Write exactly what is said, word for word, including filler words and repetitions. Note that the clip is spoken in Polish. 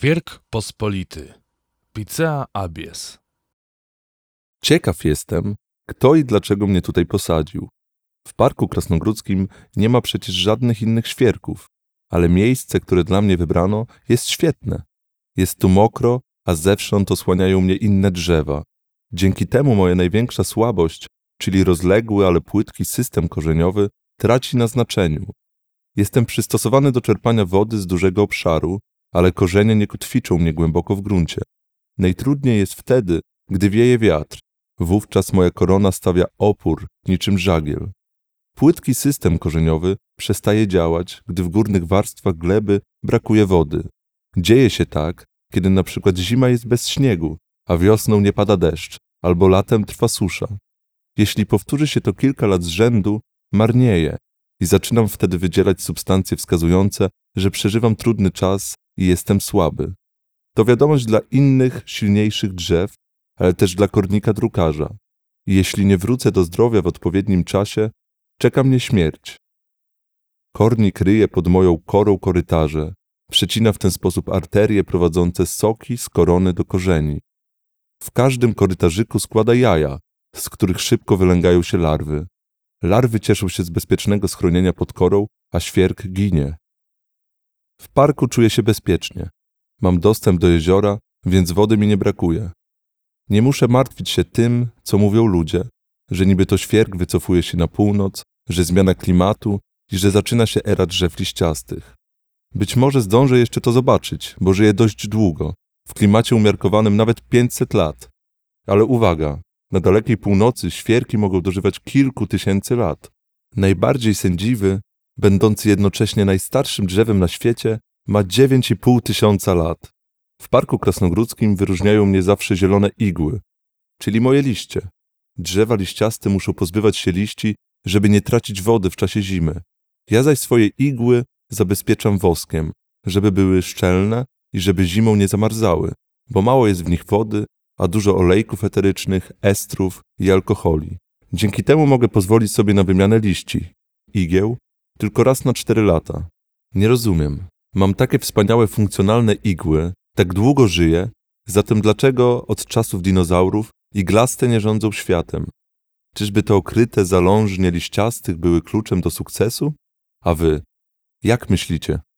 Świerk pospolity. Picea abies. Ciekaw jestem, kto i dlaczego mnie tutaj posadził. W Parku Krasnogródzkim nie ma przecież żadnych innych świerków, ale miejsce, które dla mnie wybrano, jest świetne. Jest tu mokro, a zewsząd osłaniają mnie inne drzewa. Dzięki temu moja największa słabość, czyli rozległy, ale płytki system korzeniowy, traci na znaczeniu. Jestem przystosowany do czerpania wody z dużego obszaru, ale korzenie nie kotwiczą mnie głęboko w gruncie. Najtrudniej jest wtedy, gdy wieje wiatr. Wówczas moja korona stawia opór niczym żagiel. Płytki system korzeniowy przestaje działać, gdy w górnych warstwach gleby brakuje wody. Dzieje się tak, kiedy na przykład zima jest bez śniegu, a wiosną nie pada deszcz, albo latem trwa susza. Jeśli powtórzy się to kilka lat z rzędu, marnieje i zaczynam wtedy wydzielać substancje wskazujące, że przeżywam trudny czas i jestem słaby. To wiadomość dla innych, silniejszych drzew, ale też dla kornika drukarza. I jeśli nie wrócę do zdrowia w odpowiednim czasie, czeka mnie śmierć. Kornik ryje pod moją korą korytarze, przecina w ten sposób arterie prowadzące soki z korony do korzeni. W każdym korytarzyku składa jaja, z których szybko wylęgają się larwy. Larwy cieszą się z bezpiecznego schronienia pod korą, a świerk ginie. W parku czuję się bezpiecznie. Mam dostęp do jeziora, więc wody mi nie brakuje. Nie muszę martwić się tym, co mówią ludzie, że niby to świerk wycofuje się na północ, że zmiana klimatu i że zaczyna się era drzew liściastych. Być może zdążę jeszcze to zobaczyć, bo żyję dość długo, w klimacie umiarkowanym nawet pięćset lat. Ale uwaga, na dalekiej północy świerki mogą dożywać kilku tysięcy lat. Najbardziej sędziwy, będący jednocześnie najstarszym drzewem na świecie, ma dziewięć i pół tysiąca lat. W Parku Krasnogródzkim wyróżniają mnie zawsze zielone igły, czyli moje liście. Drzewa liściaste muszą pozbywać się liści, żeby nie tracić wody w czasie zimy. Ja zaś swoje igły zabezpieczam woskiem, żeby były szczelne i żeby zimą nie zamarzały, bo mało jest w nich wody, a dużo olejków eterycznych, estrów i alkoholi. Dzięki temu mogę pozwolić sobie na wymianę liści, igieł, tylko raz na cztery lata. Nie rozumiem. Mam takie wspaniałe, funkcjonalne igły, tak długo żyję, zatem dlaczego od czasów dinozaurów iglaste nie rządzą światem? Czyżby te okryte zalążnie liściastych były kluczem do sukcesu? A wy, jak myślicie?